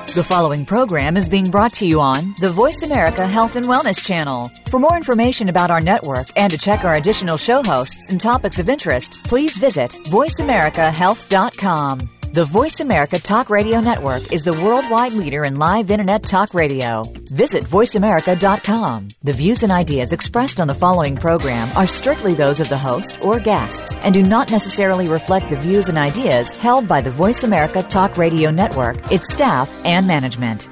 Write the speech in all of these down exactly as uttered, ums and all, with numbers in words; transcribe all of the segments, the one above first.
The following program is being brought to you on the Voice America Health and Wellness Channel. For more information about our network and to check our additional show hosts and topics of interest, please visit voice america health dot com. The Voice America Talk Radio Network is the worldwide leader in live Internet talk radio. Visit voice america dot com. The views and ideas expressed on the following program are strictly those of the host or guests and do not necessarily reflect the views and ideas held by the Voice America Talk Radio Network, its staff, and management.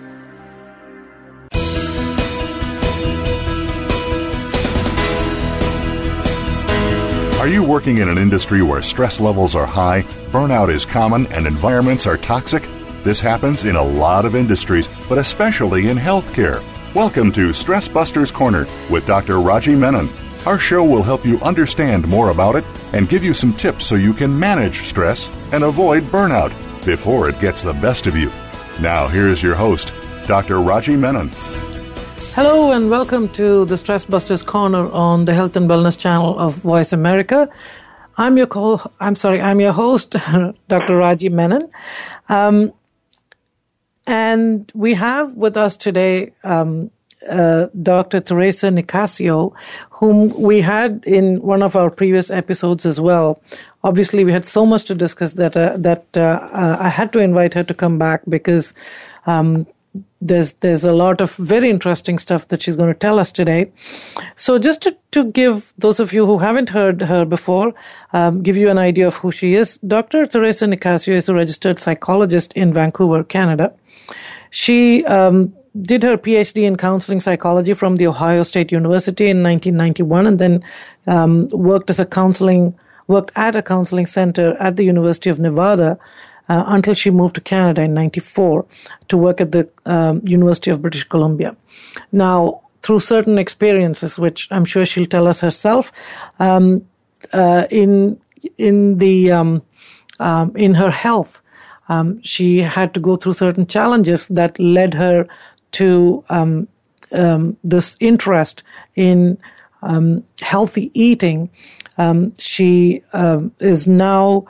Are you working in an industry where stress levels are high, burnout is common, and environments are toxic? This happens in a lot of industries, but especially in healthcare. Welcome to Stress Busters Corner with Doctor Raji Menon. Our show will help you understand more about it and give you some tips so you can manage stress and avoid burnout before it gets the best of you. Now, here's your host, Doctor Raji Menon. Hello and welcome to the Stress Busters Corner on the Health and Wellness Channel of Voice America. I'm your co- I'm sorry, I'm your host, Doctor Raji Menon. Um, and we have with us today um, uh, Doctor Teresa Nicasio, whom we had in one of our previous episodes as well. Obviously, we had so much to discuss that uh, that uh, uh, I had to invite her to come back because um, There's there's a lot of very interesting stuff that she's going to tell us today. So just to, to give those of you who haven't heard her before, um, give you an idea of who she is. Doctor Teresa Nicasio is a registered psychologist in Vancouver, Canada. She um, did her P H D in counseling psychology from the Ohio State University in nineteen ninety-one, and then um, worked as a counseling worked at a counseling center at the University of Nevada. Uh, until she moved to Canada in ninety-four to work at the um, University of British Columbia. Now, through certain experiences, which I'm sure she'll tell us herself, um, uh, in in the um, um, in her health, um, she had to go through certain challenges that led her to um, um, this interest in um, healthy eating. Um, she um, is now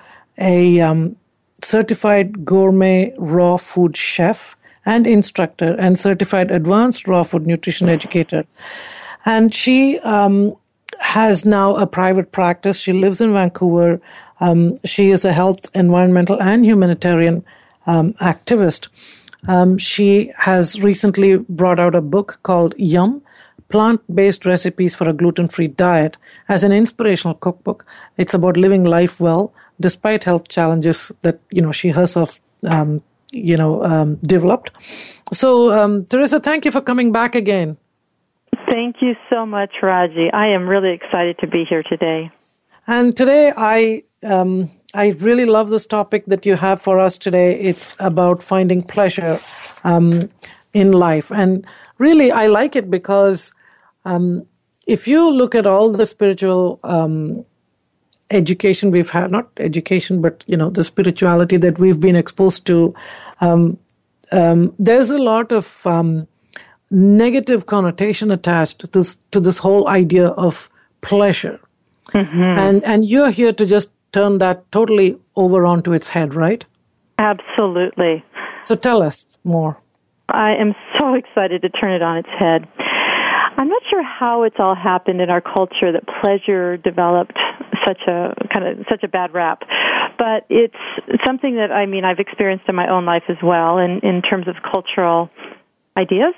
a um, certified gourmet raw food chef and instructor and certified advanced raw food nutrition educator. And she um, has now a private practice. She lives in Vancouver. Um, she is a health, environmental, and humanitarian um, activist. Um, she has recently brought out a book called Yum, Plant-Based Recipes for a Gluten-Free Diet as an inspirational cookbook. It's about living life well, despite health challenges that, you know, she herself, um, you know, um, developed. So, um, Teresa, thank you for coming back again. Thank you so much, Raji. I am really excited to be here today. And today, I um, I really love this topic that you have for us today. It's about finding pleasure um, in life. And really, I like it because um, if you look at all the spiritual um education we've had, not education, but, you know, the spirituality that we've been exposed to, um, um, there's a lot of um, negative connotation attached to this, to this whole idea of pleasure. Mm-hmm. And, and you're here to just turn that totally over onto its head, right? Absolutely. So tell us more. I am so excited to turn it on its head. I'm not sure how it's all happened in our culture that pleasure developed such a kind of such a bad rap, but it's something that I mean I've experienced in my own life as well, in in terms of cultural ideas.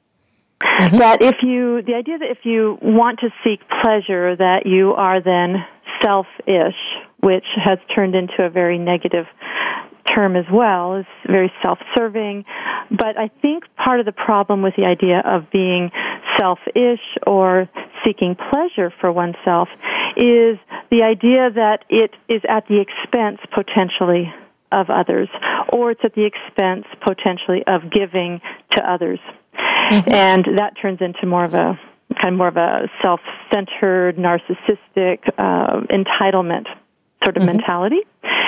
Mm-hmm. That if you the idea that if you want to seek pleasure, that you are then selfish, which has turned into a very negative term as well, is very self-serving. But I think part of the problem with the idea of being selfish or seeking pleasure for oneself is the idea that it is at the expense potentially of others, or it's at the expense potentially of giving to others. Mm-hmm. And that turns into more of a kind of more of a self-centered, narcissistic, uh, entitlement sort of mm-hmm. mentality.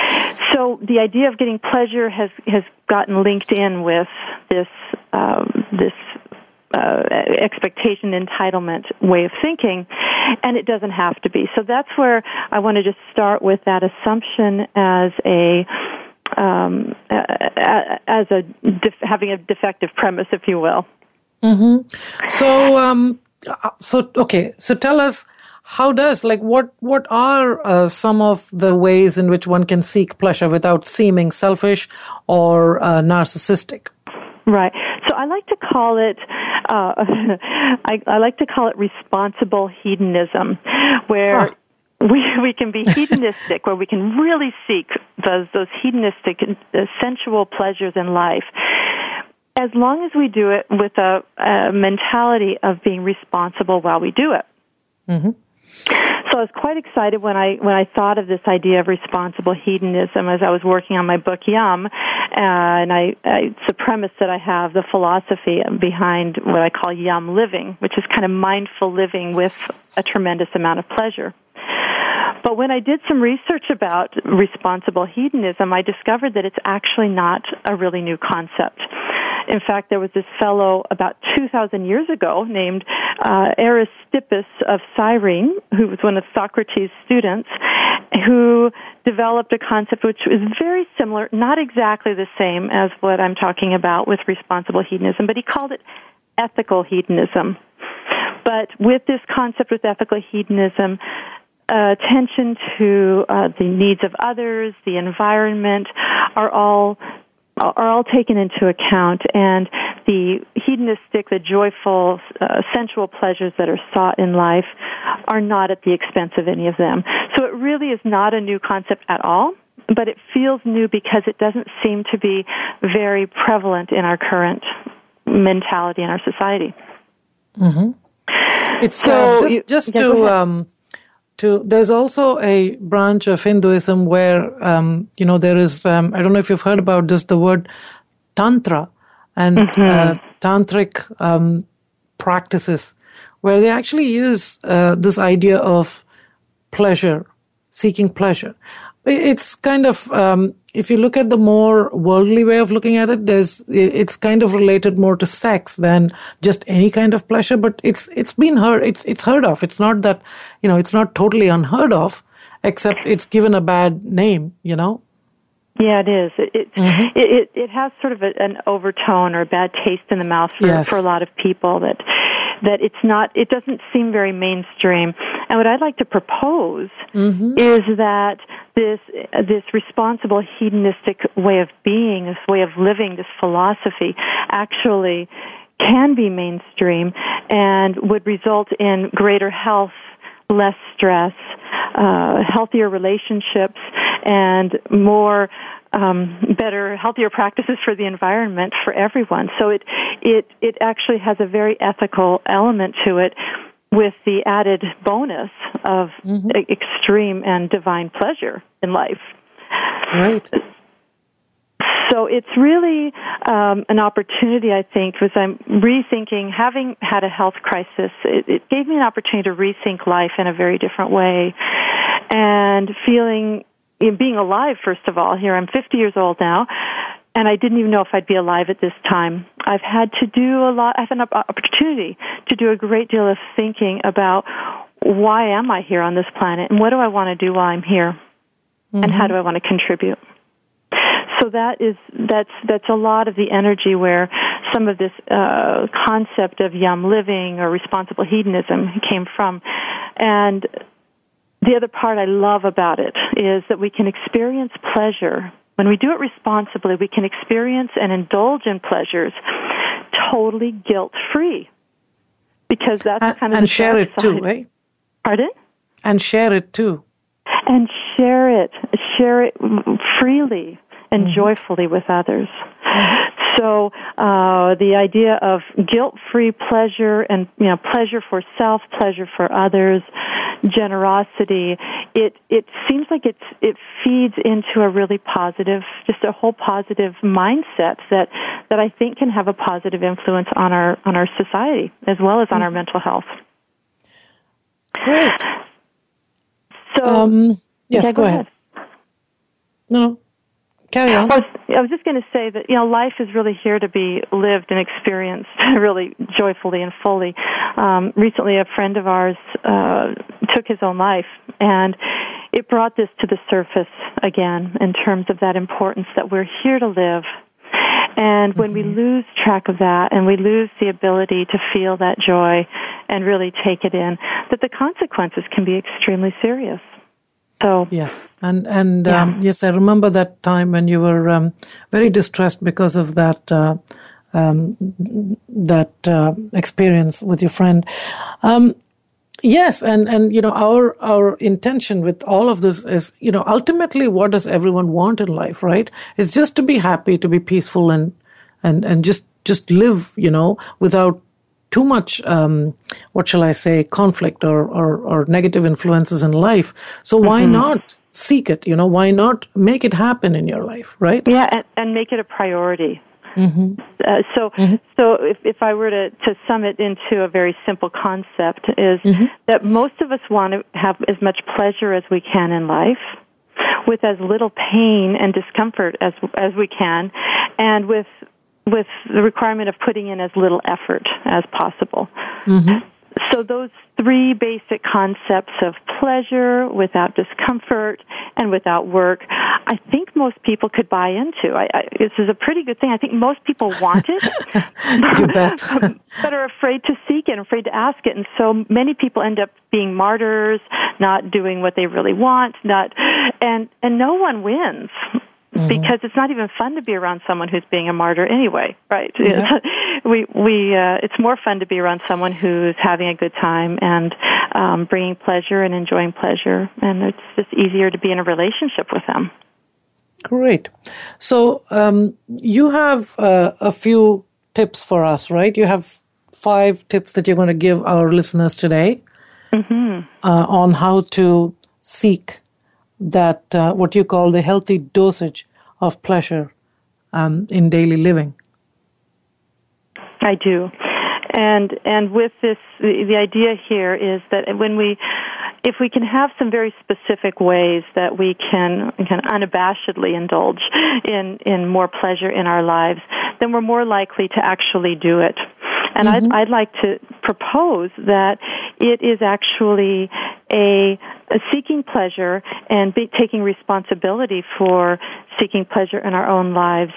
So the idea of getting pleasure has, has gotten linked in with this um, this uh, expectation, entitlement way of thinking, and it doesn't have to be. So that's where I want to just start with that assumption as a um, as a def- having a defective premise, if you will. Mm-hmm. So, um, so okay. So, tell us, how does like what what are uh, some of the ways in which one can seek pleasure without seeming selfish or uh, narcissistic? Right. So I like to call it, uh, I, I like to call it responsible hedonism, where huh. we we can be hedonistic, where we can really seek those those hedonistic, uh, sensual pleasures in life, as long as we do it with a, a mentality of being responsible while we do it. Mm-hmm. So I was quite excited when I when I thought of this idea of responsible hedonism as I was working on my book Yum, and I, I it's the premise that I have, the philosophy behind what I call Yum living, which is kind of mindful living with a tremendous amount of pleasure. But when I did some research about responsible hedonism, I discovered that it's actually not a really new concept. In fact, there was this fellow about two thousand years ago named uh, Aristippus of Cyrene, who was one of Socrates' students, who developed a concept which is very similar, not exactly the same as what I'm talking about with responsible hedonism, but he called it ethical hedonism. But with this concept with ethical hedonism, uh, attention to uh, the needs of others, the environment, are all are all taken into account, and the hedonistic, the joyful, uh, sensual pleasures that are sought in life are not at the expense of any of them. So it really is not a new concept at all, but it feels new because it doesn't seem to be very prevalent in our current mentality in our society. Mm-hmm. It's so uh, just, you, just yeah, to... Um, To, there's also a branch of Hinduism where, um, you know, there is, um, I don't know if you've heard about this, the word Tantra and mm-hmm. uh, Tantric um, practices, where they actually use uh, this idea of pleasure, seeking pleasure. It's kind of, um, if you look at the more worldly way of looking at it, there's, it's kind of related more to sex than just any kind of pleasure, but it's, it's been heard, it's, it's heard of. It's not that, you know, it's not totally unheard of, except it's given a bad name, you know? Yeah, it is. It it, mm-hmm. it, it, it has sort of a, an overtone or a bad taste in the mouth for, yes. for a lot of people that, that it's not, it doesn't seem very mainstream. And what I'd like to propose mm-hmm. is that this, this responsible hedonistic way of being, this way of living, this philosophy actually can be mainstream and would result in greater health, less stress, uh, healthier relationships, and more um, better, healthier practices for the environment for everyone. So it it it actually has a very ethical element to it, with the added bonus of mm-hmm. extreme and divine pleasure in life. Right. So it's really um, an opportunity, I think, because I'm rethinking, having had a health crisis, it, it gave me an opportunity to rethink life in a very different way. And feeling, you know, being alive, first of all, here I'm fifty years old now, and I didn't even know if I'd be alive at this time. I've had to do a lot, I've had an opportunity to do a great deal of thinking about why am I here on this planet, and what do I want to do while I'm here, mm-hmm. and how do I want to contribute. So that is that's that's a lot of the energy where some of this uh, concept of yum living or responsible hedonism came from. And the other part I love about it is that we can experience pleasure. When we do it responsibly, we can experience and indulge in pleasures totally guilt-free, because that's and, kind of and the share it side. too, right? Pardon? And share it too. And share it, share it freely and mm-hmm. joyfully with others. Mm-hmm. So uh, the idea of guilt-free pleasure and, you know, pleasure for self, pleasure for others, generosity, it it seems like it's it feeds into a really positive, just a whole positive mindset that that I think can have a positive influence on our on our society as well as on mm-hmm. our mental health. Great. So um, yes, yeah, go, go ahead. ahead. No. Carry on. I was, I was just going to say that, you know, life is really here to be lived and experienced really joyfully and fully. Um, recently, a friend of ours uh, took his own life, and it brought this to the surface again in terms of that importance that we're here to live. And when mm-hmm. we lose track of that and we lose the ability to feel that joy and really take it in, that the consequences can be extremely serious. So yes, and and yeah. um, yes, I remember that time when you were um, very distressed because of that uh, um, that uh, experience with your friend. Um, yes, and and you know our our intention with all of this is, you know, ultimately what does everyone want in life, right? It's just to be happy, to be peaceful, and and and just just live, you know, without too much, um, what shall I say, conflict or, or, or negative influences in life. So why mm-hmm. not seek it? You know, why not make it happen in your life, right? Yeah, and, and make it a priority. Mm-hmm. Uh, so, mm-hmm. so if, if I were to, to sum it into a very simple concept, is mm-hmm. that most of us want to have as much pleasure as we can in life, with as little pain and discomfort as as we can, and with with the requirement of putting in as little effort as possible. Mm-hmm. So those three basic concepts of pleasure without discomfort and without work, I think most people could buy into. I, I, this is a pretty good thing. I think most people want it, you bet. but are afraid to seek it, afraid to ask it. And so many people end up being martyrs, not doing what they really want, not, and, and no one wins. Mm-hmm. Because it's not even fun to be around someone who's being a martyr anyway, right? Yeah. we we uh, it's more fun to be around someone who's having a good time and um, bringing pleasure and enjoying pleasure, and it's just easier to be in a relationship with them. Great. So um, you have uh, a few tips for us, right? You have five tips that you're going to give our listeners today mm-hmm. uh, on how to seek that uh, what you call the healthy dosage of pleasure um, in daily living. I do. And and with this, the, the idea here is that when we, if we can have some very specific ways that we can, can unabashedly indulge in, in more pleasure in our lives, then we're more likely to actually do it. And mm-hmm. I'd, I'd like to propose that it is actually a, a seeking pleasure and be, taking responsibility for seeking pleasure in our own lives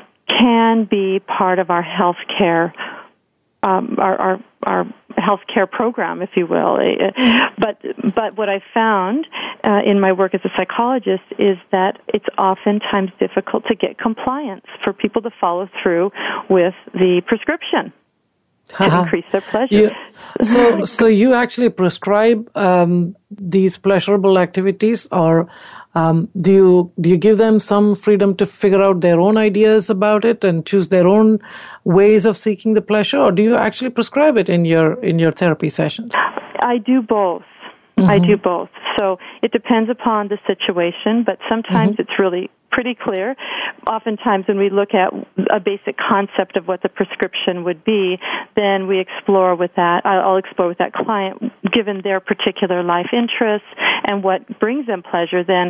can be part of our health care, um, our, our, our health care program, if you will. But, but what I found uh, in my work as a psychologist is that it's oftentimes difficult to get compliance for people to follow through with the prescription to uh-huh. increase their pleasure. You, so, so you actually prescribe um, these pleasurable activities, or um, do you do you give them some freedom to figure out their own ideas about it and choose their own ways of seeking the pleasure, or do you actually prescribe it in your in your therapy sessions? I do both. Mm-hmm. I do both. So it depends upon the situation, but sometimes mm-hmm. it's really pretty clear. Oftentimes when we look at a basic concept of what the prescription would be, then we explore with that, I'll explore with that client, given their particular life interests and what brings them pleasure, then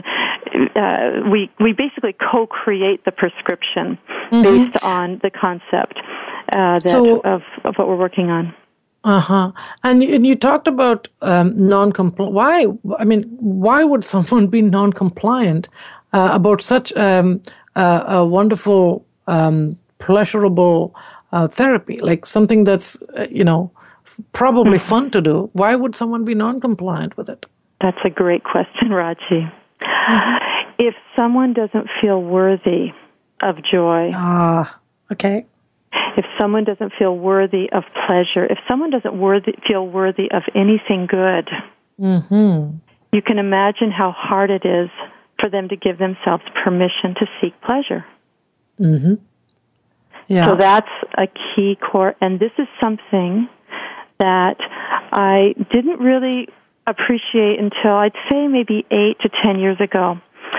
uh, we, we basically co-create the prescription mm-hmm. based on the concept uh, that, so, of, of what we're working on. Uh-huh. And you, and you talked about um, non-compliant. Why, I mean, why would someone be non-compliant uh, about such um, uh, a wonderful, um, pleasurable uh, therapy, like something that's, uh, you know, probably mm-hmm. fun to do? Why would someone be non-compliant with it? That's a great question, Raji. Mm-hmm. If someone doesn't feel worthy of joy. Ah, okay. If someone doesn't feel worthy of pleasure, if someone doesn't worthy, feel worthy of anything good, mm-hmm. you can imagine how hard it is for them to give themselves permission to seek pleasure. Mm-hmm. Yeah. So that's a key core, and this is something that I didn't really appreciate until I'd say maybe eight to ten years ago,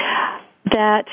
that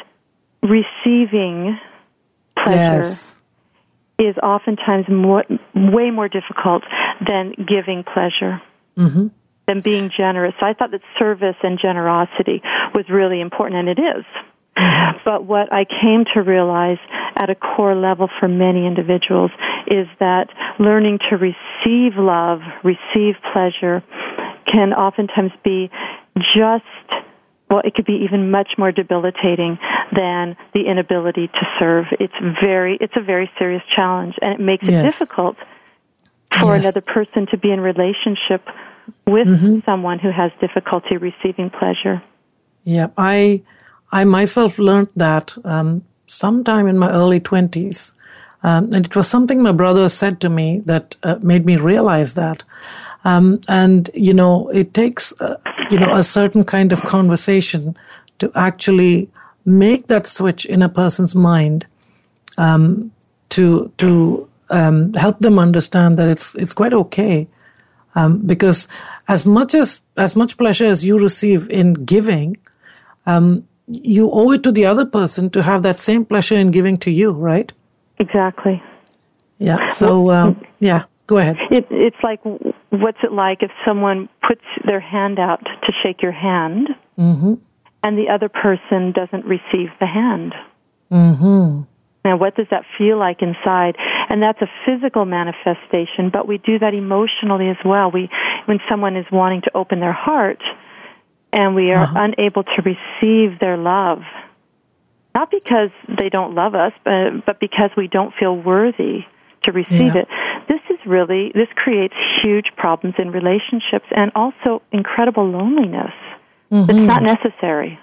receiving pleasure yes. is oftentimes more, way more difficult than giving pleasure, mm-hmm. than being generous. I thought that service and generosity was really important, and it is. Mm-hmm. But what I came to realize at a core level for many individuals is that learning to receive love, receive pleasure, can oftentimes be just well, it could be even much more debilitating than the inability to serve. It's very, it's a very serious challenge, and it makes it Yes. difficult for Yes. another person to be in relationship with Mm-hmm. someone who has difficulty receiving pleasure. Yeah, I I myself learned that um, sometime in my early twenties, um, and it was something my brother said to me that uh, made me realize that. Um, and you know, it takes uh, you know a certain kind of conversation to actually make that switch in a person's mind, um, to to um, help them understand that it's it's quite okay. Um, because as much as as much pleasure as you receive in giving, um, you owe it to the other person to have that same pleasure in giving to you, right? Exactly. Yeah. So uh, yeah, go ahead. It, it's like, what's it like if someone puts their hand out to shake your hand, Mm-hmm. and the other person doesn't receive the hand? Mm-hmm. Now, what does that feel like inside? And that's a physical manifestation, but we do that emotionally as well. We, when someone is wanting to open their heart, and we are Uh-huh. unable to receive their love, not because they don't love us, but, but because we don't feel worthy to receive Yeah. it. This is really, this creates huge problems in relationships and also incredible loneliness. Mm-hmm. It's not necessary.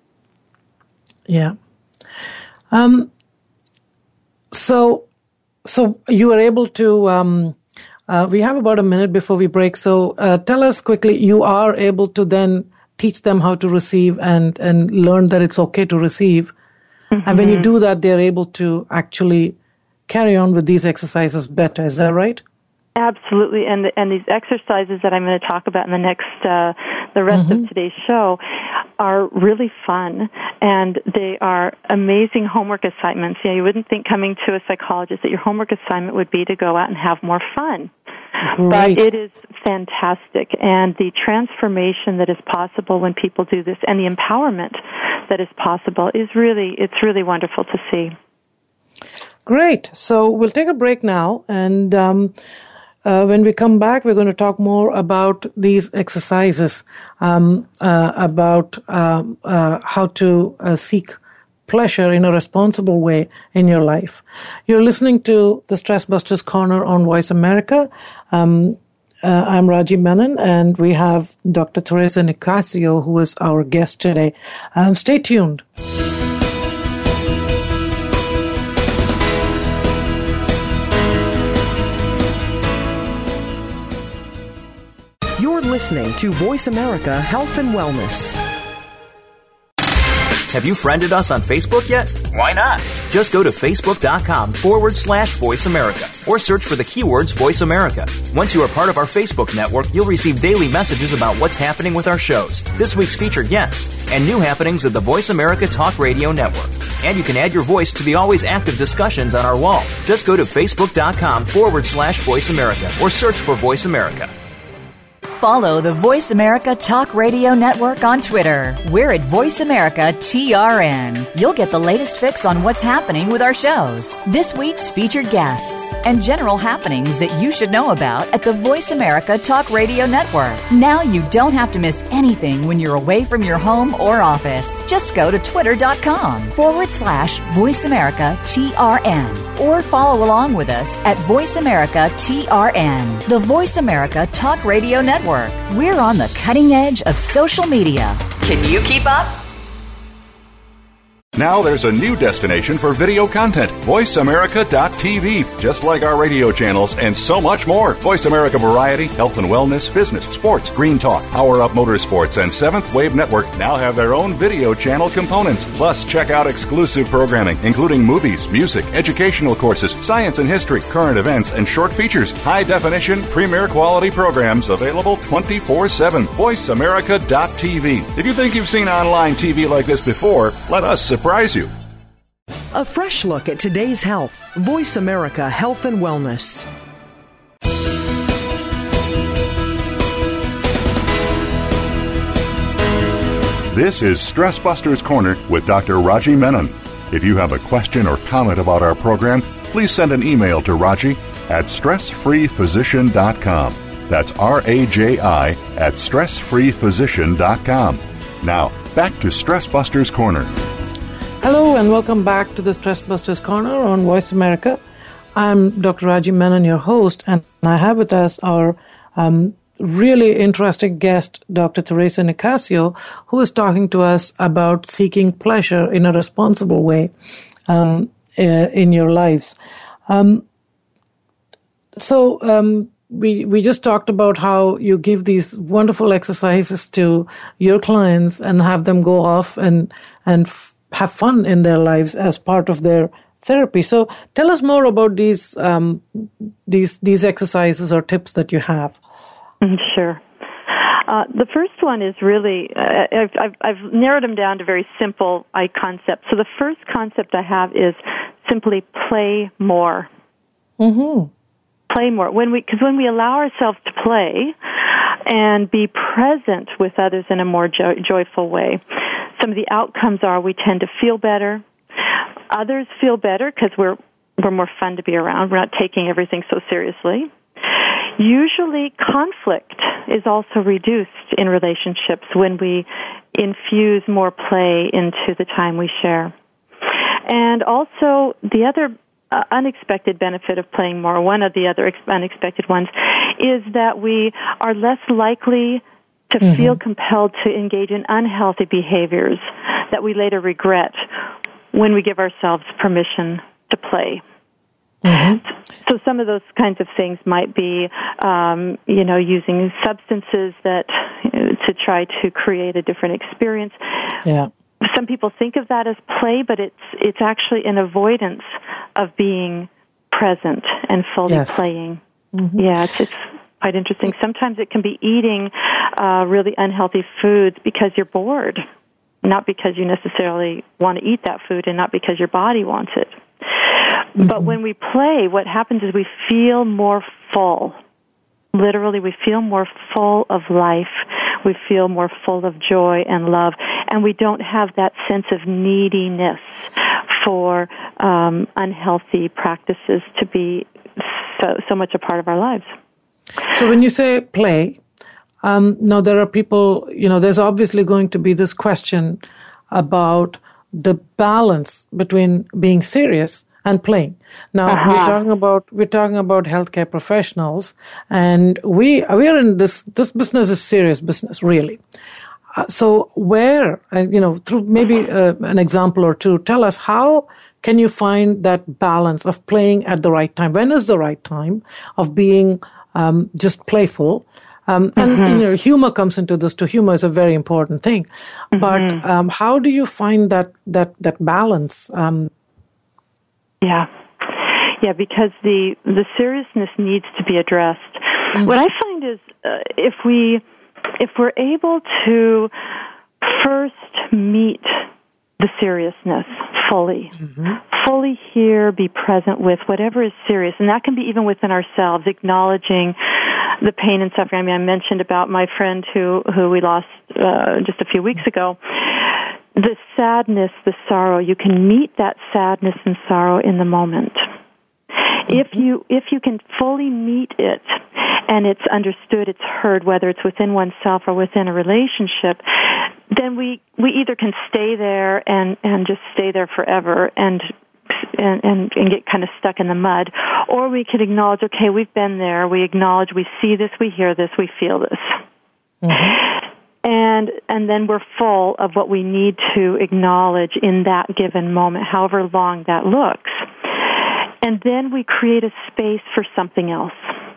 Yeah. Um. So, so you were able to. Um, uh, we have about a minute before we break. So, uh, tell us quickly. You are able to then teach them how to receive and and learn that it's okay to receive. Mm-hmm. And when you do that, they're able to actually carry on with these exercises better. Is that right? Absolutely, and and these exercises that I'm going to talk about in the next, uh, the rest Mm-hmm. of today's show, are really fun, and they are amazing homework assignments. You know, you wouldn't think coming to a psychologist that your homework assignment would be to go out and have more fun. Right. But it is fantastic, and the transformation that is possible when people do this, and the empowerment that is possible, is really, it's really wonderful to see. Great. So we'll take a break now, and um, uh, when we come back, we're going to talk more about these exercises, um, uh, about um, uh, how to uh, seek pleasure in a responsible way in your life. You're listening to the Stress Busters Corner on Voice America. Um, uh, I'm Raji Menon, and we have Doctor Teresa Nicasio, who is our guest today. Um, stay tuned. You're listening to Voice America Health and Wellness. Have you friended us on Facebook yet? Why not? Just go to facebook.com forward slash Voice America or search for the keywords Voice America. Once you are part of our Facebook network, you'll receive daily messages about what's happening with our shows, this week's featured guests, and new happenings at the Voice America Talk Radio Network. And you can add your voice to the always active discussions on our wall. Just go to facebook.com forward slash Voice America or search for Voice America. Follow the Voice America Talk Radio Network on Twitter. We're at Voice America T R N. You'll get the latest fix on what's happening with our shows, this week's featured guests, and general happenings that you should know about at the Voice America Talk Radio Network. Now you don't have to miss anything when you're away from your home or office. Just go to twitter.com forward slash Voice America T R N or follow along with us at Voice America T R N, the Voice America Talk Radio Network. We're on the cutting edge of social media. Can you keep up? Now there's a new destination for video content, voice america dot t v. Just like our radio channels and so much more. Voice America Variety, Health and Wellness, Business, Sports, Green Talk, Power Up Motorsports, and Seventh Wave Network now have their own video channel components. Plus, check out exclusive programming, including movies, music, educational courses, science and history, current events, and short features. High-definition, premier quality programs available twenty-four seven. voice america dot t v. If you think you've seen online T V like this before, let us surprise you. A fresh look at today's health. Voice America Health and Wellness. This is Stress Busters Corner with Doctor Raji Menon. If you have a question or comment about our program, please send an email to Raji at stress free physician dot com. That's R A J I at stress free physician dot com. Now, back to Stress Busters Corner. Hello and welcome back to the Stress Busters Corner on Voice America. I'm Doctor Raji Menon, your host, and I have with us our um, really interesting guest, Doctor Teresa Nicasio, who is talking to us about seeking pleasure in a responsible way um, uh, in your lives. Um, so um, we we just talked about how you give these wonderful exercises to your clients and have them go off and and f- have fun in their lives as part of their therapy. So tell us more about these um, these these exercises or tips that you have. Sure. Uh, the first one is really, uh, I've, I've, I've narrowed them down to very simple I concepts. So the first concept I have is simply play more. Mm-hmm. Play more. When we, because when we allow ourselves to play and be present with others in a more jo- joyful way, some of the outcomes are we tend to feel better. Others feel better because we're we're more fun to be around. We're not taking everything so seriously. Usually conflict is also reduced in relationships when we infuse more play into the time we share. And also the other uh, unexpected benefit of playing more, one of the other ex- unexpected ones, is that we are less likely to mm-hmm. feel compelled to engage in unhealthy behaviors that we later regret when we give ourselves permission to play. Mm-hmm. So some of those kinds of things might be, um, you know, using substances that to try to create a different experience. Yeah. Some people think of that as play, but it's it's actually an avoidance of being present and fully yes. playing. Mm-hmm. Yeah, it's, it's quite interesting. Sometimes it can be eating uh, really unhealthy foods because you're bored, not because you necessarily want to eat that food and not because your body wants it. Mm-hmm. But when we play, what happens is we feel more full. Literally, we feel more full of life. We feel more full of joy and love. And we don't have that sense of neediness for um, unhealthy practices to be so, so much a part of our lives. So when you say play, um, now there are people, you know, there's obviously going to be this question about the balance between being serious and playing. Now uh-huh. we're talking about we're talking about healthcare professionals, and we we are in this this business is serious business, really. Uh, so where uh, you know through maybe uh, an example or two, tell us how can you find that balance of playing at the right time? When is the right time of being um, just playful? Um, and mm-hmm. you know, humor comes into this too. Humor is a very important thing, mm-hmm. but um, how do you find that that that balance? Um, Yeah, yeah, because the the seriousness needs to be addressed. Mm-hmm. What I find is uh, if we if we're able to first meet the seriousness fully, mm-hmm. fully hear, be present with whatever is serious, and that can be even within ourselves, acknowledging the pain and suffering. I mean, I mentioned about my friend who who we lost uh, just a few weeks ago. The sadness, the sorrow, you can meet that sadness and sorrow in the moment. Mm-hmm. If you if you can fully meet it and it's understood, it's heard, whether it's within oneself or within a relationship, then we, we either can stay there and, and just stay there forever and And, and, and get kind of stuck in the mud, or we could acknowledge, okay, we've been there, we acknowledge, we see this, we hear this, we feel this. Mm-hmm. And and then we're full of what we need to acknowledge in that given moment, however long that looks. And then we create a space for something else.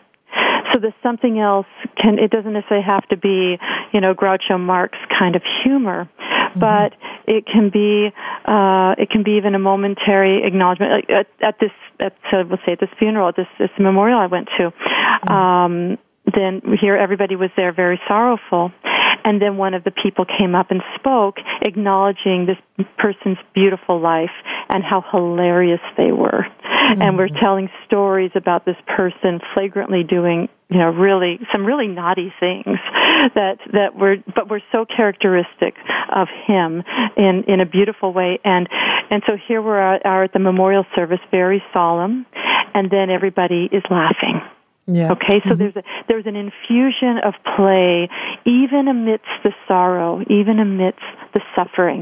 So the something else can, it doesn't necessarily have to be, you know, Groucho Marx kind of humor, mm-hmm. but it can be, uh, it can be even a momentary acknowledgement. Like at, at this, at, uh, we'll say at this funeral, at this, this memorial I went to, mm-hmm. um, then here everybody was there very sorrowful. And then one of the people came up and spoke, acknowledging this person's beautiful life and how hilarious they were. Mm-hmm. And we're telling stories about this person flagrantly doing, you know, really, some really naughty things that, that were, but were so characteristic of him in, in a beautiful way. And, and so here we are, are at the memorial service, very solemn, and then everybody is laughing. Yeah. Okay, so mm-hmm. there's a, there's an infusion of play, even amidst the sorrow, even amidst the suffering,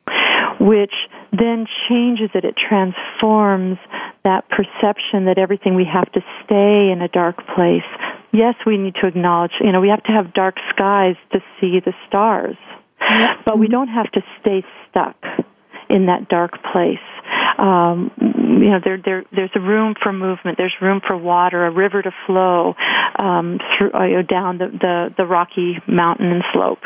which then changes it. It transforms that perception that everything we have to stay in a dark place. Yes, we need to acknowledge, you know, we have to have dark skies to see the stars, but we don't have to stay stuck in that dark place. Um, you know, there, there, there's a room for movement. There's room for water, a river to flow um, through, uh, you know, down the, the, the rocky mountain and slope.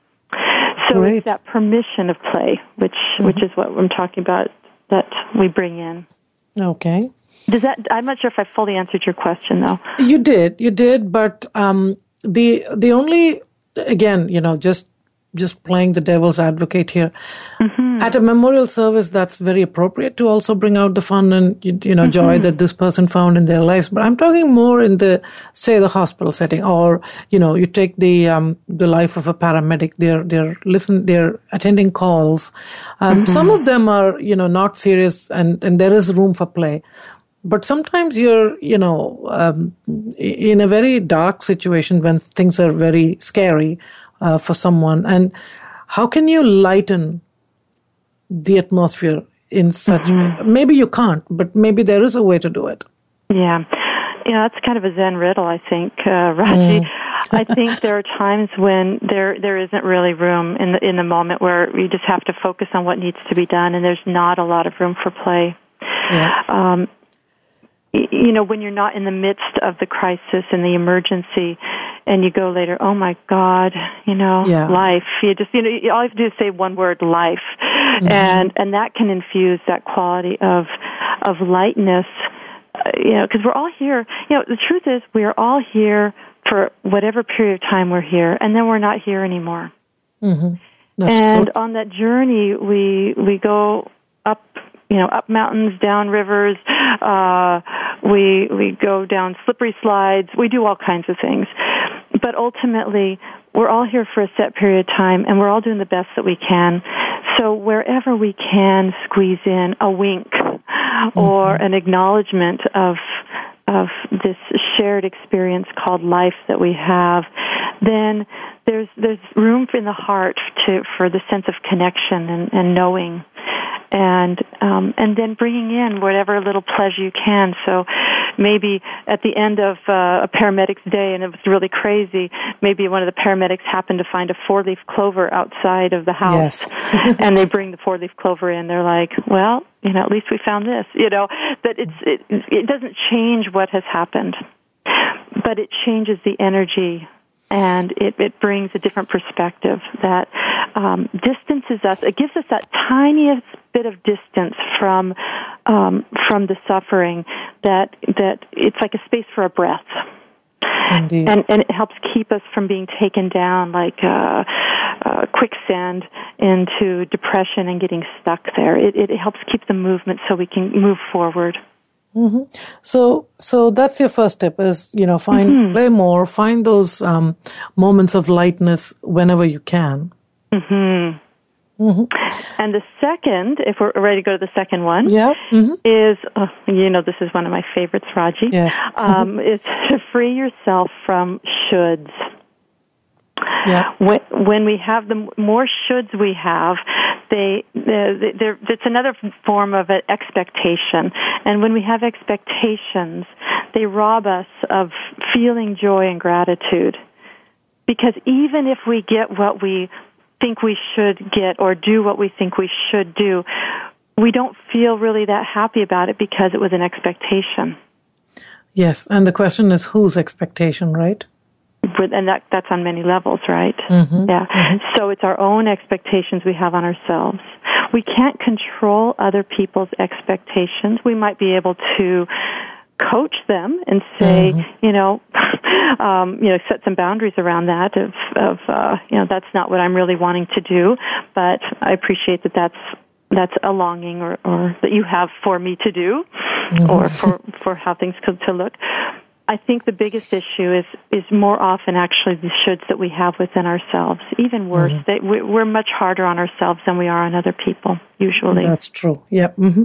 So Great. It's that permission of play, which mm-hmm. which is what I'm talking about, that we bring in. Okay. Does that? I'm not sure if I fully answered your question, though. You did, you did, but um, the the only again, you know, just just playing the devil's advocate here. Mm-hmm. At a memorial service, that's very appropriate to also bring out the fun and, you, you know, mm-hmm. joy that this person found in their lives. But I'm talking more in the, say, the hospital setting, or, you know, you take the um, the life of a paramedic. They're they're listen, they're attending calls. Um, mm-hmm. Some of them are, you know, not serious, and, and there is room for play. But sometimes you're, you know, um, in a very dark situation when things are very scary uh, for someone. And how can you lighten the atmosphere in such, mm-hmm. maybe you can't, but maybe there is a way to do it. Yeah. Yeah, that's kind of a Zen riddle, I think, uh, Raji. Mm. I think there are times when there there isn't really room in the, in the moment where you just have to focus on what needs to be done, and there's not a lot of room for play. Yeah. Um, you know, when you're not in the midst of the crisis and the emergency, and you go later, oh my God, you know, yeah. life. You just, you know, all you have to do is say one word, life, mm-hmm. and and that can infuse that quality of of lightness. Uh, you know, because we're all here. You know, the truth is, we are all here for whatever period of time we're here, and then we're not here anymore. Mm-hmm. And so on that journey, we we go up. You know, up mountains, down rivers, uh, we we go down slippery slides, we do all kinds of things. But ultimately, we're all here for a set period of time, and we're all doing the best that we can. So wherever we can squeeze in a wink mm-hmm. or an acknowledgement of of this shared experience called life that we have, then there's there's room in the heart to for the sense of connection and, and knowing. And um, and then bringing in whatever little pleasure you can. So maybe at the end of uh, a paramedic's day, and it was really crazy, maybe one of the paramedics happened to find a four-leaf clover outside of the house, yes. and they bring the four-leaf clover in. They're like, well, you know, at least we found this. You know, that it's it, it doesn't change what has happened, but it changes the energy. And it, it brings a different perspective that um, distances us. It gives us that tiniest bit of distance from um, from the suffering. That that it's like a space for a breath. Indeed. And and it helps keep us from being taken down like uh, uh, quicksand into depression and getting stuck there. It, it it helps keep the movement so we can move forward. Mm-hmm. So, so that's your first step is, you know, find, mm-hmm. play more, find those um, moments of lightness whenever you can. Mm-hmm. Mm-hmm. And the second, if we're ready to go to the second one, yeah. mm-hmm. is, uh, you know, this is one of my favorites, Raji. Yes. um, is to free yourself from shoulds. Yeah. When, when we have the more shoulds we have, they, they, they're, it's another form of an expectation. And when we have expectations, they rob us of feeling joy and gratitude. Because even if we get what we think we should get or do what we think we should do, we don't feel really that happy about it because it was an expectation. Yes, and the question is whose expectation, right? And that that's on many levels, right? Mm-hmm. Yeah. Mm-hmm. So it's our own expectations we have on ourselves. We can't control other people's expectations. We might be able to coach them and say, mm-hmm. you know, um, you know, set some boundaries around that of, of uh, you know, that's not what I'm really wanting to do, but I appreciate that that's that's a longing or, or that you have for me to do, mm-hmm. or for, for how things could to look. I think the biggest issue is, is more often actually the shoulds that we have within ourselves. Even worse, mm-hmm. that we, we're much harder on ourselves than we are on other people, usually. That's true. Yeah. Mm-hmm.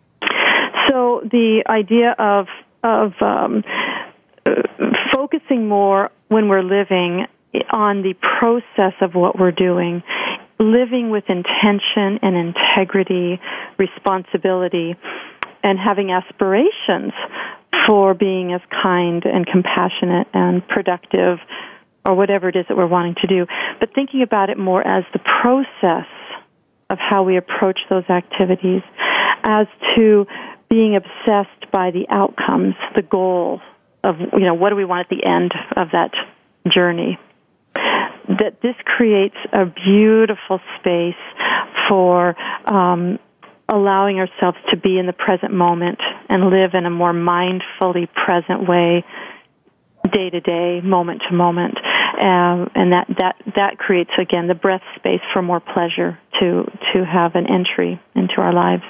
So the idea of of um, uh, focusing more when we're living on the process of what we're doing living with intention and integrity, responsibility, and having aspirations for being as kind and compassionate and productive, or whatever it is that we're wanting to do. But thinking about it more as the process of how we approach those activities, as to being obsessed by the outcomes, the goal of, you know, what do we want at the end of that journey. That this creates a beautiful space for um, allowing ourselves to be in the present moment and live in a more mindfully present way, day to day, moment to moment, um, and that, that that creates again the breath space for more pleasure to to have an entry into our lives.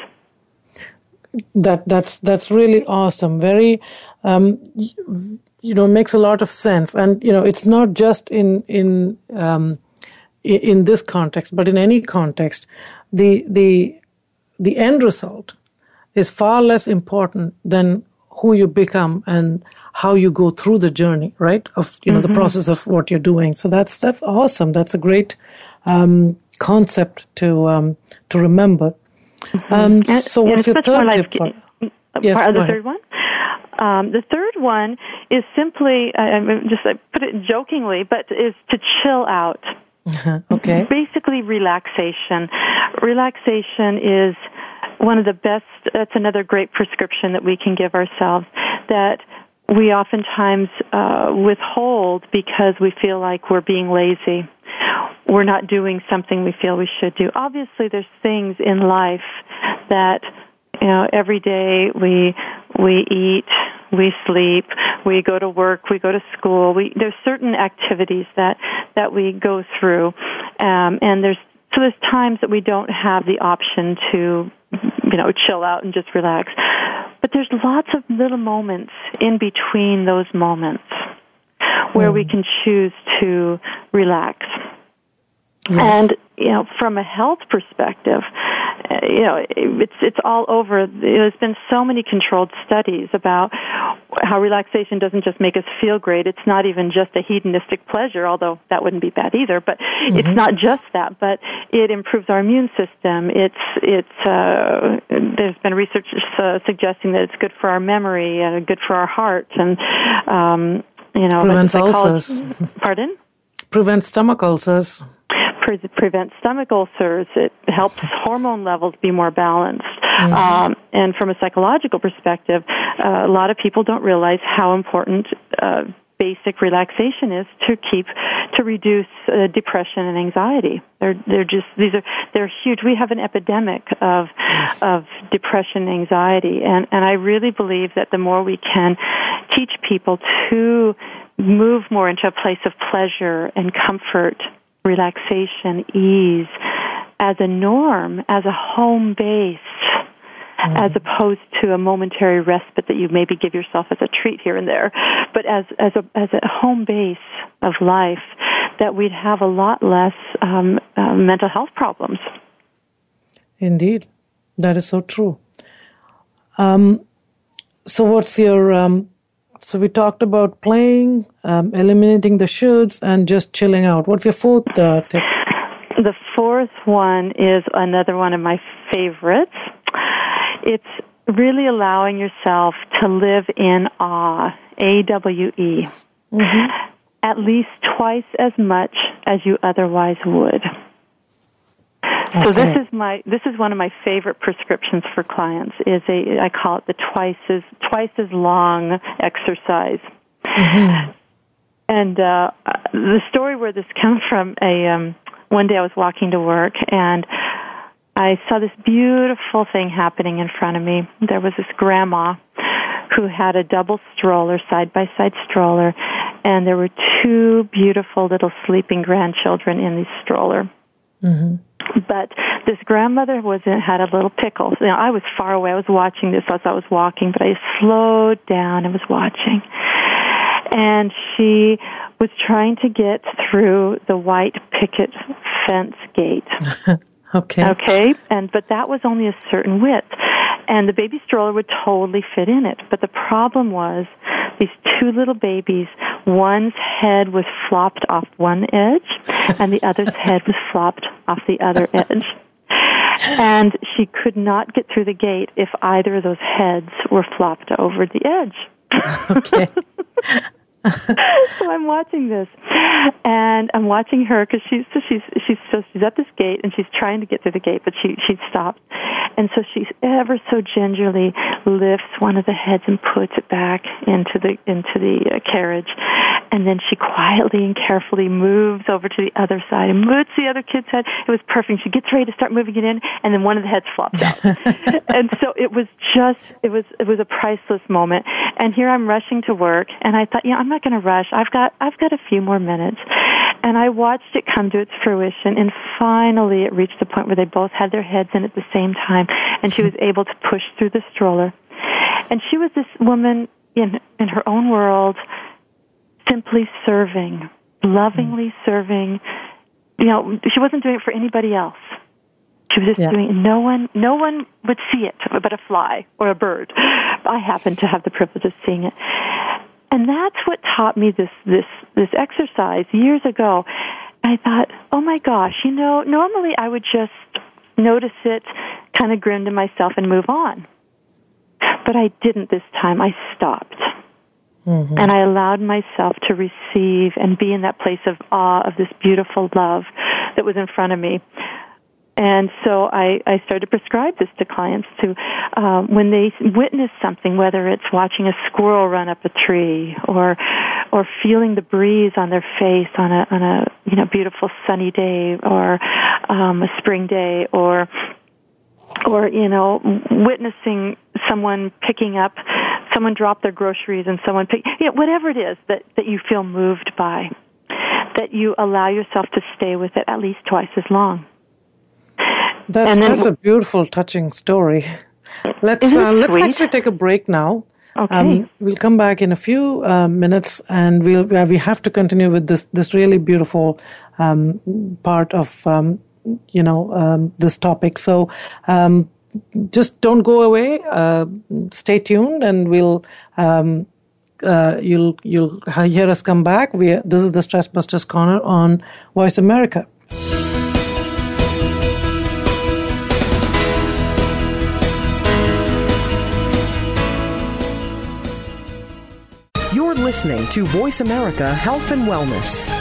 That that's that's really awesome. Very, um, you know, makes a lot of sense. And you know, it's not just in in um, in this context, but in any context, the the the end result is far less important than who you become and how you go through the journey, right? Of, you know, mm-hmm. the process of what you're doing. So that's, that's awesome. That's a great, um, concept to, um, to remember. Mm-hmm. Um, and, so what's your third tip? For, yes, part of the third one? Um, the third one is simply, I, I just I put it jokingly, but is to chill out. Okay. Basically relaxation. Relaxation is one of the best, that's another great prescription that we can give ourselves that we oftentimes uh, withhold because we feel like we're being lazy. We're not doing something we feel we should do. Obviously, there's things in life that, you know, every day we we eat, we sleep, we go to work, we go to school. We there's certain activities that that we go through, um, and there's so there's times that we don't have the option to, you know, chill out and just relax. But there's lots of little moments in between those moments where mm. we can choose to relax. Yes. And, you know, from a health perspective, uh, you know, it's it's all over. There's been so many controlled studies about how relaxation doesn't just make us feel great. It's not even just a hedonistic pleasure, although that wouldn't be bad either. But mm-hmm. it's not just that. But it improves our immune system. It's it's uh, there's been research uh, suggesting that it's good for our memory and good for our heart, and um, you know, prevents ulcers. Pardon? Prevents stomach ulcers. Prevents stomach ulcers. It helps hormone levels be more balanced. Mm-hmm. Um, and from a psychological perspective, uh, a lot of people don't realize how important uh, basic relaxation is to keep to reduce uh, depression and anxiety. They're they're just these are they're huge. We have an epidemic of yes. of depression and anxiety, and and I really believe that the more we can teach people to move more into a place of pleasure and comfort, relaxation, ease, as a norm, as a home base, mm. as opposed to a momentary respite that you maybe give yourself as a treat here and there, but as as a as a home base of life, that we'd have a lot less um, uh, mental health problems. Indeed, that is so true. Um, so, what's your um, So we talked about playing, um, eliminating the shoulds, and just chilling out. What's your fourth uh, tip? The fourth one is another one of my favorites. It's really allowing yourself to live in awe, A W E, mm-hmm. at least twice as much as you otherwise would. Okay. So this is my this is one of my favorite prescriptions for clients. Is a I call it the twice as twice as long exercise. Mm-hmm. And uh, the story where this comes from, a um, one day I was walking to work and I saw this beautiful thing happening in front of me. There was this grandma who had a double stroller, side by side stroller, and there were two beautiful little sleeping grandchildren in the stroller. Mm-hmm. But this grandmother was in, had a little pickle. You know, I was far away. I was watching this as I was walking, but I slowed down and was watching. And she was trying to get through the white picket fence gate. Okay. Okay, and but that was only a certain width. And the baby stroller would totally fit in it. But the problem was these two little babies One's head was flopped off one edge, and the other's head was flopped off the other edge. And she could not get through the gate if either of those heads were flopped over the edge. Okay. So I'm watching this, and I'm watching her because she's so she's she's so she's at this gate and she's trying to get through the gate, but she she stopped, and so she ever so gingerly lifts one of the heads and puts it back into the into the uh, carriage, and then she quietly and carefully moves over to the other side and moves the other kid's head. It was perfect. She gets ready to start moving it in, and then one of the heads flops out, and so it was just it was it was a priceless moment. And here I'm rushing to work, and I thought, yeah, I'm not going to rush. I've got I've got a few more minutes. And I watched it come to its fruition, and finally it reached the point where they both had their heads in at the same time, and she was able to push through the stroller. And she was this woman in in her own world, simply serving, lovingly serving. You know, she wasn't doing it for anybody else. She was just yeah. doing it. No one, no one would see it but a fly or a bird. I happened to have the privilege of seeing it. And that's what taught me this, this, this exercise years ago. I thought, oh my gosh, you know, normally I would just notice it, kind of grin to myself and move on. But I didn't this time. I stopped. Mm-hmm. And I allowed myself to receive and be in that place of awe of this beautiful love that was in front of me. And so I, I started to prescribe this to clients to, um, when they witness something, whether it's watching a squirrel run up a tree or, or feeling the breeze on their face on a, on a, you know, beautiful sunny day or, um, a spring day or, or, you know, witnessing someone picking up, someone drop their groceries and someone pick, you know, whatever it is that, that you feel moved by, that you allow yourself to stay with it at least twice as long. That's, then, that's a beautiful, touching story. Let's uh, let's actually take a break now. Okay. Um, we'll come back in a few uh, minutes, and we'll uh, we have to continue with this this really beautiful um, part of um, you know um, this topic. So um, just don't go away. Uh, stay tuned, and we'll. Um, uh, you'll you'll hear us come back. We this is the Stress Busters Corner on Voice America. You're listening to Voice America Health and Wellness.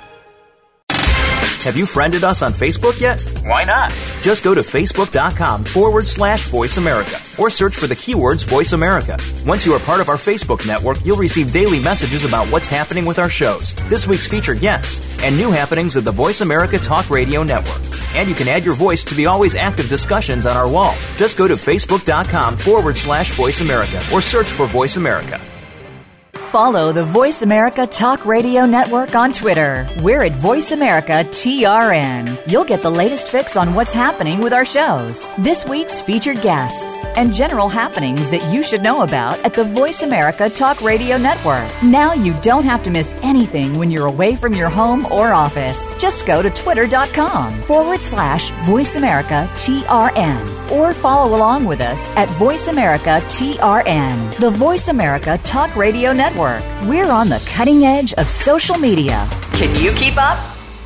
Have you friended us on Facebook yet? Why not? Just go to facebook.com forward slash Voice America or search for the keywords Voice America. Once you are part of our Facebook network, you'll receive daily messages about what's happening with our shows, this week's featured guests, and new happenings of the Voice America Talk Radio Network. And you can add your voice to the always active discussions on our wall. Just go to facebook.com forward slash Voice America or search for Voice America. Follow the Voice America Talk Radio Network on Twitter. We're at Voice America T R N. You'll get the latest fix on what's happening with our shows, this week's featured guests, and general happenings that you should know about at the Voice America Talk Radio Network. Now you don't have to miss anything when you're away from your home or office. Just go to twitter.com forward slash Voice America T R N or follow along with us at Voice America T R N, the Voice America Talk Radio Network. We're on the cutting edge of social media. Can you keep up?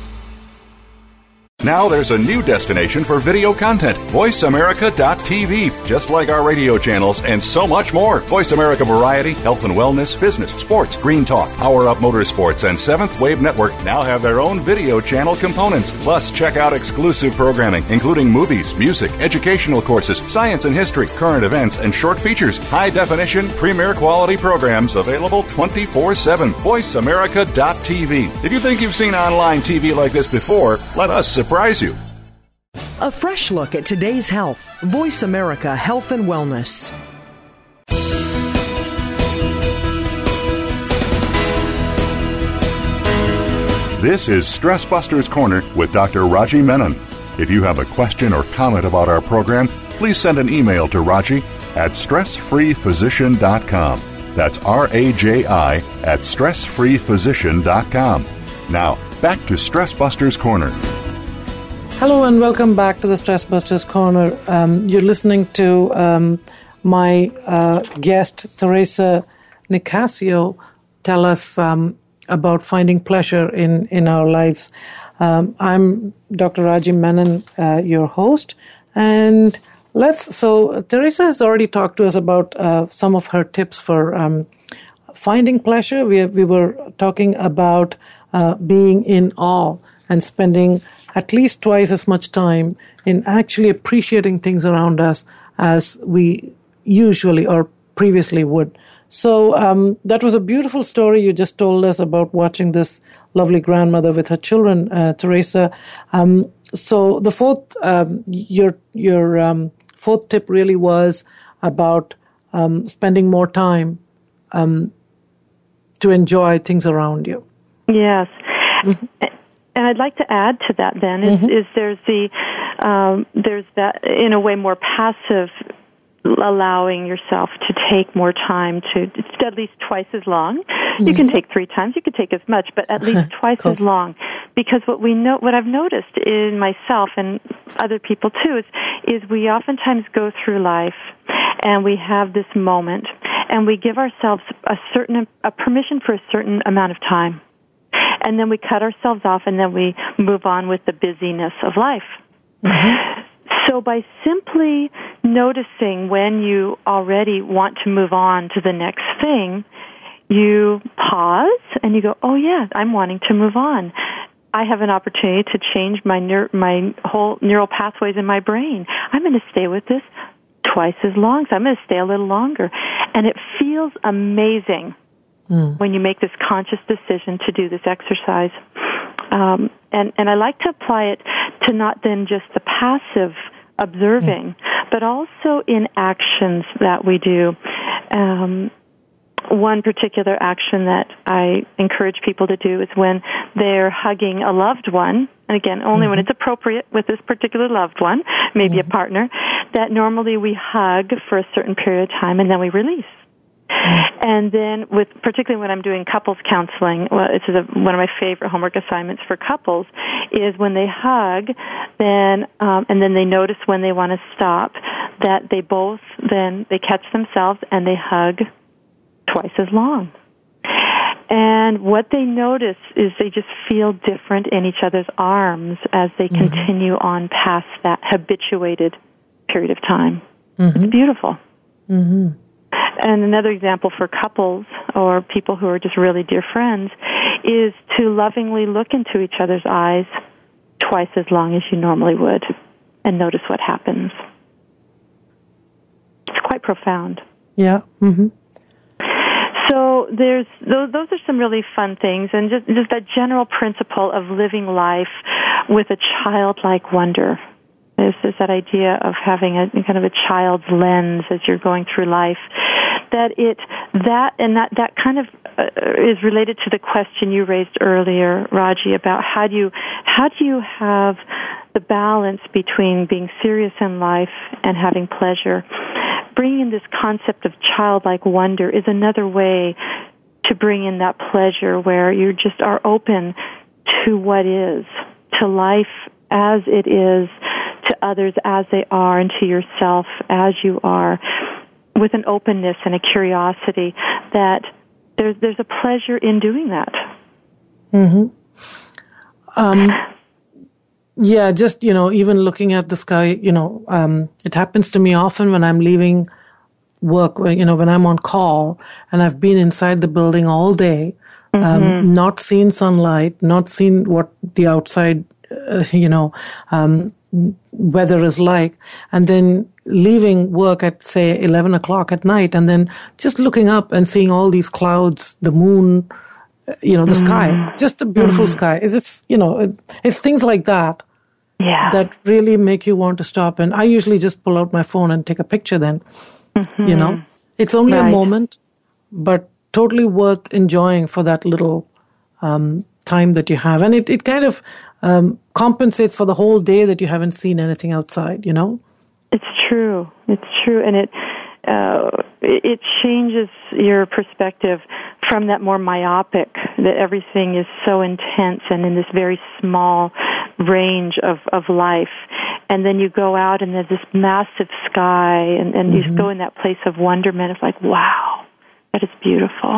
Now there's a new destination for video content, voice america dot t v. Just like our radio channels and so much more. Voice America Variety, Health and Wellness, Business, Sports, Green Talk, Power Up Motorsports, and Seventh Wave Network now have their own video channel components. Plus, check out exclusive programming, including movies, music, educational courses, science and history, current events, and short features. High-definition, premier quality programs available twenty-four seven. voice america dot t v. If you think you've seen online T V like this before, let us surprise you. A fresh look at today's health. Voice America Health and Wellness. This is Stress Busters Corner with Doctor Raji Menon. If you have a question or comment about our program, please send an email to Raji at stress free physician dot com. That's R A J I at stress free physician dot com. Now, back to Stress Busters Corner. Hello and welcome back to the Stress Busters Corner. Um, you're listening to um, my uh, guest, Teresa Nicasio, tell us um, about finding pleasure in, in our lives. Um, I'm Doctor Raji Menon, uh, your host, and let's. So Teresa has already talked to us about uh, some of her tips for um, finding pleasure. We we were talking about uh, being in awe and spending at least twice as much time in actually appreciating things around us as we usually or previously would. So um, that was a beautiful story you just told us about watching this lovely grandmother with her children, uh, Teresa. Um, so the fourth, um, your your um, fourth tip really was about um, spending more time um, to enjoy things around you. Yes. Mm-hmm. And I'd like to add to that then is, mm-hmm. is there's the um, there's that in a way more passive allowing yourself to take more time to it's at least twice as long. Mm-hmm. You can take three times, you could take as much, but at least twice as long. Because what we know, what I've noticed in myself and other people too is is we oftentimes go through life and we have this moment and we give ourselves a certain a permission for a certain amount of time. And then we cut ourselves off and then we move on with the busyness of life. Mm-hmm. So by simply noticing when you already want to move on to the next thing, you pause and you go, oh yeah, I'm wanting to move on. I have an opportunity to change my neur- my whole neural pathways in my brain. I'm going to stay with this twice as long, so I'm going to stay a little longer. And it feels amazing mm. when you make this conscious decision to do this exercise. Um, and, and I like to apply it to not then just the passive observing, mm. but also in actions that we do. Um, one particular action that I encourage people to do is when they're hugging a loved one, and again, only mm-hmm. when it's appropriate with this particular loved one, maybe mm-hmm. a partner, that normally we hug for a certain period of time and then we release. And then, with particularly when I'm doing couples counseling, well, this is a, one of my favorite homework assignments for couples, is when they hug, then um, and then they notice when they want to stop, that they both then they catch themselves and they hug twice as long. And what they notice is they just feel different in each other's arms as they mm-hmm. continue on past that habituated period of time. Mm-hmm. It's beautiful. Mm-hmm. And another example for couples or people who are just really dear friends is to lovingly look into each other's eyes twice as long as you normally would and notice what happens. It's quite profound. Yeah. Mm-hmm. So there's those, those are some really fun things, and just just that general principle of living life with a childlike wonder. There's, there's that idea of having a kind of a child's lens as you're going through life. That it that and that that kind of uh, is related to the question you raised earlier, Raji, about how do you how do you have the balance between being serious in life and having pleasure. Bringing in this concept of childlike wonder is another way to bring in that pleasure where you just are open to what is, to life as it is, to others as they are, and to yourself as you are, with an openness and a curiosity that there's there's a pleasure in doing that. Mm-hmm. Um, yeah, just, you know, even looking at the sky, you know, um, it happens to me often when I'm leaving work, you know, when I'm on call and I've been inside the building all day, mm-hmm. um, not seen sunlight, not seen what the outside, uh, you know, um, weather is like, and then leaving work at, say, eleven o'clock at night, and then just looking up and seeing all these clouds, the moon, you know, the mm-hmm. sky, just a beautiful mm-hmm. sky. It's, it's, you know, it, it's things like that yeah. that really make you want to stop. And I usually just pull out my phone and take a picture then, mm-hmm. you know. It's only right. a moment, but totally worth enjoying for that little um, time that you have. And it, it kind of um, compensates for the whole day that you haven't seen anything outside, you know. It's true. It's true. And it uh, it changes your perspective from that more myopic, that everything is so intense and in this very small range of, of life. And then you go out and there's this massive sky, and, and mm-hmm. you go in that place of wonderment of like, wow, that is beautiful.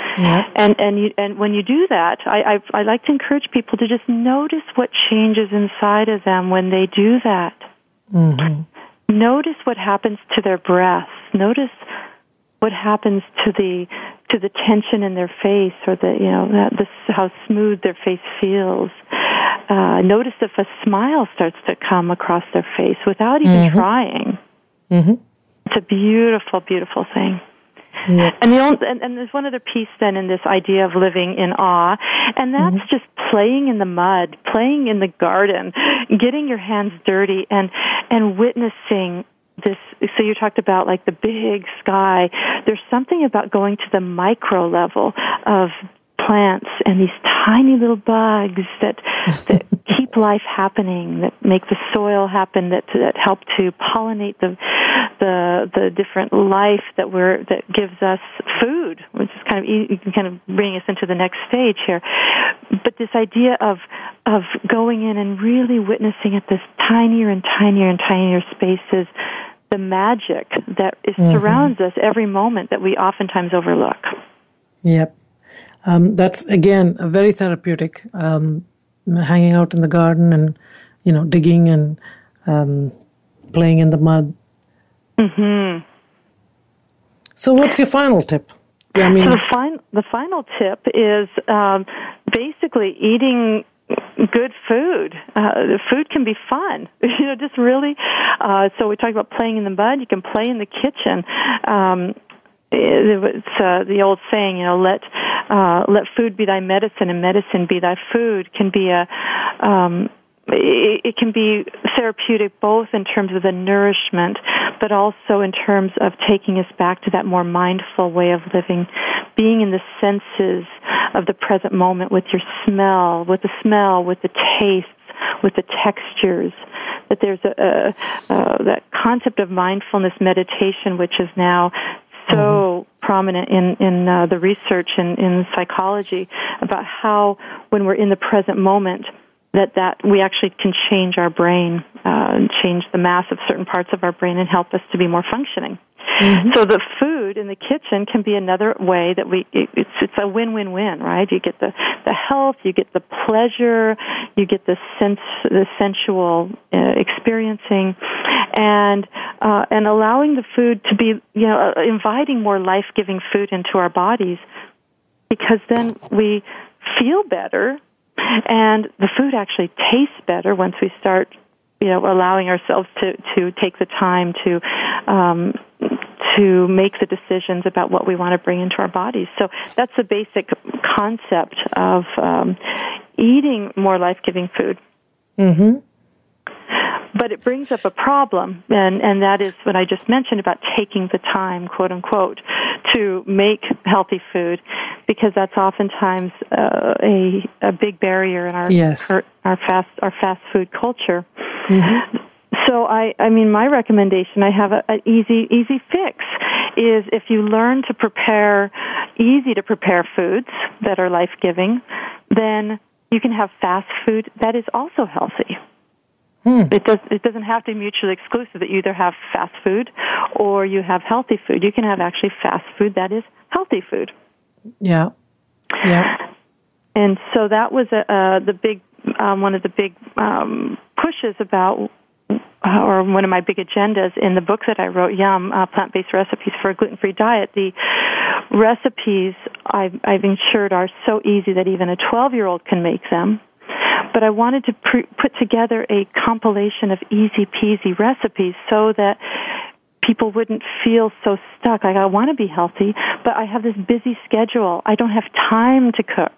Yeah. And and you, and when you do that, I, I I like to encourage people to just notice what changes inside of them when they do that. Mm-hmm. Notice what happens to their breath. Notice what happens to the to the tension in their face, or the you know that, this, how smooth their face feels. Uh, notice if a smile starts to come across their face without even mm-hmm. trying. Mm-hmm. It's a beautiful, beautiful thing. Yeah. And, the only, and, and there's one other piece then in this idea of living in awe, and that's mm-hmm. just playing in the mud, playing in the garden, getting your hands dirty, and and witnessing this. So you talked about like the big sky. There's something about going to the micro level of plants and these tiny little bugs that that keep life happening, that make the soil happen, that that help to pollinate the the the different life that we're that gives us food, which is kind of you can kind of bring us into the next stage here. But this idea of of going in and really witnessing at this tinier and tinier and tinier spaces, the magic that is, mm-hmm. surrounds us every moment that we oftentimes overlook. Yep. Um, that's, again, a very therapeutic, um, hanging out in the garden and, you know, digging and um, playing in the mud. Mm-hmm. So what's your final tip? I mean, so the, fin- the final tip is um, basically eating good food. Uh, the food can be fun. You know, just really. Uh, so we talked about playing in the mud. You can play in the kitchen. Um, it's uh, the old saying, you know, let uh, let food be thy medicine and medicine be thy food. Can be a um, it, it can be therapeutic both in terms of the nourishment, but also in terms of taking us back to that more mindful way of living, being in the senses of the present moment with your smell, with the smell, with the tastes, with the textures. That there's a, a, a that concept of mindfulness meditation, which is now so mm-hmm. prominent in in uh, the research in, in psychology about how when we're in the present moment, that that we actually can change our brain, uh, change the mass of certain parts of our brain, and help us to be more functioning. Mm-hmm. So the food in the kitchen can be another way that we, it, it's it's a win-win-win, right? You get the, the health, you get the pleasure, you get the sense, the sensual uh, experiencing, and uh, and allowing the food to be, you know, uh, inviting more life-giving food into our bodies, because then we feel better, and the food actually tastes better once we start, you know, allowing ourselves to, to take the time to um, to make the decisions about what we want to bring into our bodies. So that's the basic concept of um, eating more life-giving food. Mm-hmm. But it brings up a problem, and, and that is what I just mentioned about taking the time, quote unquote, to make healthy food, because that's oftentimes uh, a a big barrier in our yes. our, our fast our fast food culture. Mm-hmm. So I, I mean, my recommendation, I have an easy easy fix, is if you learn to prepare easy to prepare foods that are life giving, then you can have fast food that is also healthy. Hmm. It does. It doesn't have to be mutually exclusive. That you either have fast food or you have healthy food. You can have actually fast food that is healthy food. Yeah, yeah. And so that was a, uh, the big um, one of the big um, pushes about, uh, or one of my big agendas in the book that I wrote, Yum, uh, Plant-Based Recipes for a Gluten-Free Diet. The recipes I've, I've ensured are so easy that even a twelve-year-old can make them. But I wanted to pre- put together a compilation of easy-peasy recipes so that people wouldn't feel so stuck. Like, I want to be healthy, but I have this busy schedule. I don't have time to cook.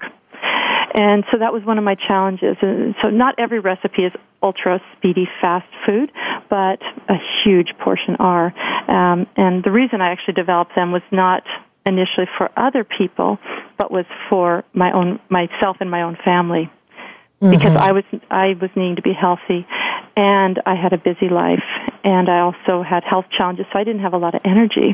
And so that was one of my challenges. And so not every recipe is ultra speedy fast food, but a huge portion are. Um, and the reason I actually developed them was not initially for other people, but was for my own myself and my own family. Because mm-hmm. I was I was needing to be healthy, and I had a busy life, and I also had health challenges, so I didn't have a lot of energy.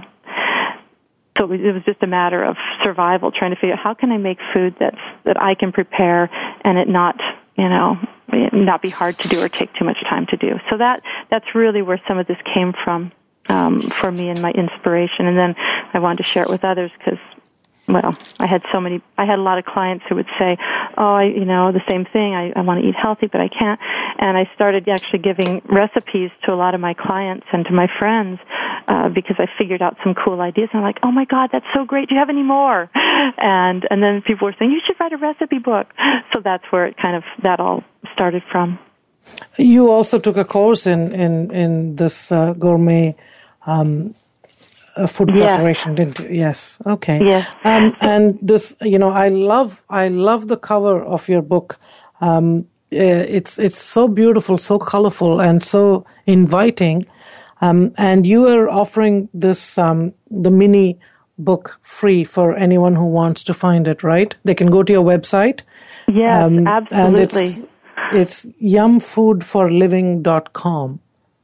So it was, it was just a matter of survival, trying to figure out how can I make food that's that I can prepare and it not you know not be hard to do or take too much time to do. So that that's really where some of this came from um, for me and my inspiration, and then I wanted to share it with others because well, I had so many, I had a lot of clients who would say, oh, I, you know, the same thing, I, I want to eat healthy, but I can't. And I started actually giving recipes to a lot of my clients and to my friends uh, because I figured out some cool ideas. And I'm like, oh my God, that's so great. Do you have any more? And and then people were saying, you should write a recipe book. So that's where it kind of, that all started from. You also took a course in, in, in this uh, gourmet um, uh, food yes. preparation, didn't you? Yes. Okay. Yes. Um, and this, you know, I love, I love the cover of your book. Um, it's, it's so beautiful, so colorful, and so inviting. Um, and you are offering this, um, the mini book free for anyone who wants to find it, right? They can go to your website. Yes, um, absolutely. And it's, it's yum food for living dot com.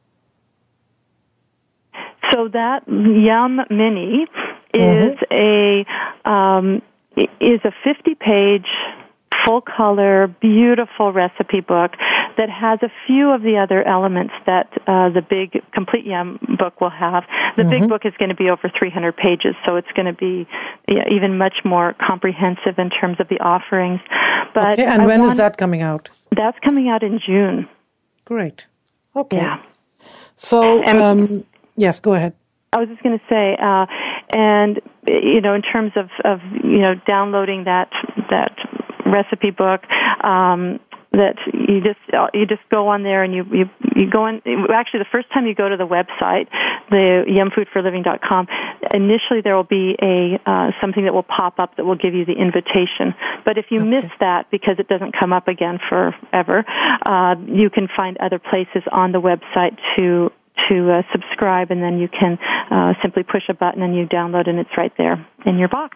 So that Yum Mini is mm-hmm. a um, is a fifty-page, full-color, beautiful recipe book that has a few of the other elements that uh, the big Complete Yum book will have. The mm-hmm. big book is going to be over three hundred pages, so it's going to be yeah, even much more comprehensive in terms of the offerings. But okay, and I when want, is that coming out? That's coming out in June. Great. Okay. Yeah. So, and, um, yes, go ahead. I was just going to say, uh, and you know, in terms of, of you know downloading that that recipe book, um, that you just you just go on there and you you, you go in. Actually, the first time you go to the website, the yum food for living dot com, initially there will be a uh, something that will pop up that will give you the invitation. But if you okay. miss that because it doesn't come up again forever, uh, you can find other places on the website to. to uh, subscribe, and then you can uh, simply push a button and you download, and it's right there in your box.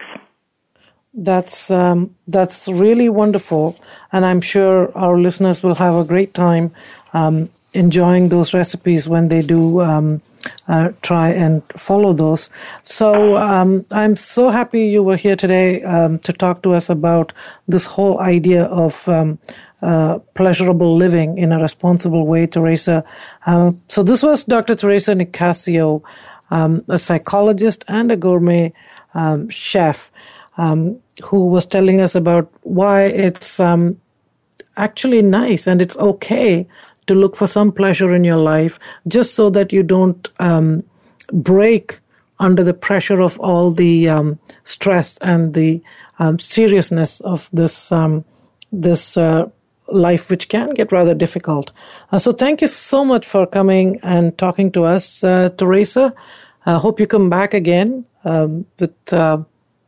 That's um, that's really wonderful, and I'm sure our listeners will have a great time um, enjoying those recipes when they do um, uh, try and follow those. So um, I'm so happy you were here today um, to talk to us about this whole idea of um, Uh, pleasurable living in a responsible way, Teresa. Um, so this was Doctor Teresa Nicasio, um, a psychologist and a gourmet um, chef, um, who was telling us about why it's um, actually nice and it's okay to look for some pleasure in your life, just so that you don't um, break under the pressure of all the um, stress and the um, seriousness of this um, this uh, life, which can get rather difficult. Uh, so thank you so much for coming and talking to us, uh, Teresa. I uh, hope you come back again um, with uh,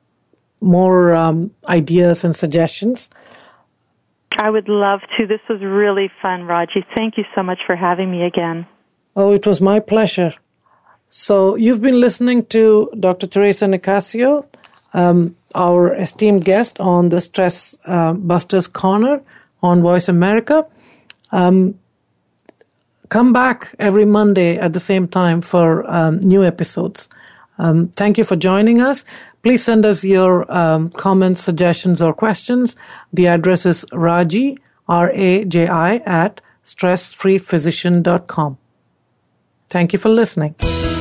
more um, ideas and suggestions. I would love to. This was really fun, Raji. Thank you so much for having me again. Oh, it was my pleasure. So you've been listening to Doctor Teresa Nicasio, um, our esteemed guest on the Stress uh, Busters Corner on Voice America. Um, come back every Monday at the same time for um, new episodes. Um, thank you for joining us. Please send us your um, comments, suggestions, or questions. The address is Raji, R A J I, at stress free physician dot com. Thank you for listening.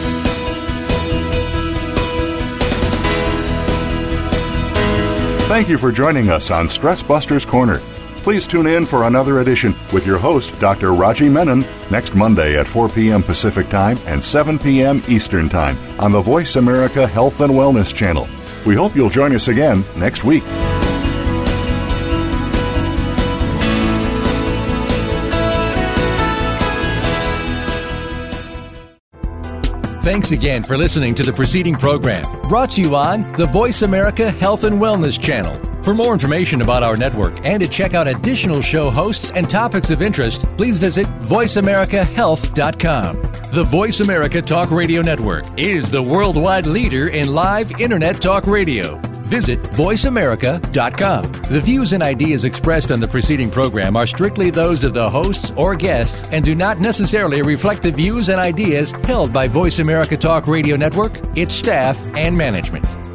Thank you for joining us on Stress Busters Corner. Please tune in for another edition with your host, Doctor Raji Menon, next Monday at four p.m. Pacific Time and seven p.m. Eastern Time on the Voice America Health and Wellness Channel. We hope you'll join us again next week. Thanks again for listening to the preceding program, brought to you on the Voice America Health and Wellness Channel. For more information about our network and to check out additional show hosts and topics of interest, please visit voice america health dot com. The Voice America Talk Radio Network is the worldwide leader in live Internet talk radio. Visit voice america dot com. The views and ideas expressed on the preceding program are strictly those of the hosts or guests and do not necessarily reflect the views and ideas held by Voice America Talk Radio Network, its staff, and management.